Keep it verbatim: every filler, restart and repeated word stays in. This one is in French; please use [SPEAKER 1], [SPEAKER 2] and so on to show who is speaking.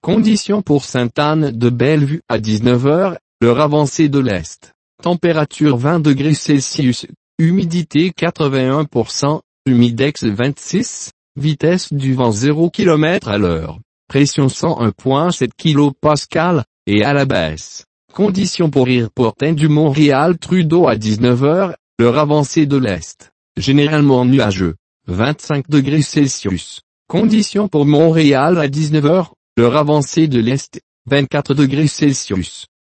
[SPEAKER 1] Conditions pour Sainte-Anne-de-Bellevue à dix-neuf heures, l'heure avancée de l'Est. Température vingt degrés Celsius, humidité quatre-vingt-un pour cent, humidex vingt-six, vitesse du vent zéro kilomètre à l'heure, pression cent un virgule sept kilopascales, et à la baisse. Conditions pour Airport du Montréal Trudeau à dix-neuf heures, l'heure avancée de l'Est. Généralement nuageux, vingt-cinq degrés Celsius. Conditions pour Montréal à dix-neuf heures, l'heure avancée de l'Est, vingt-quatre degrés Celsius.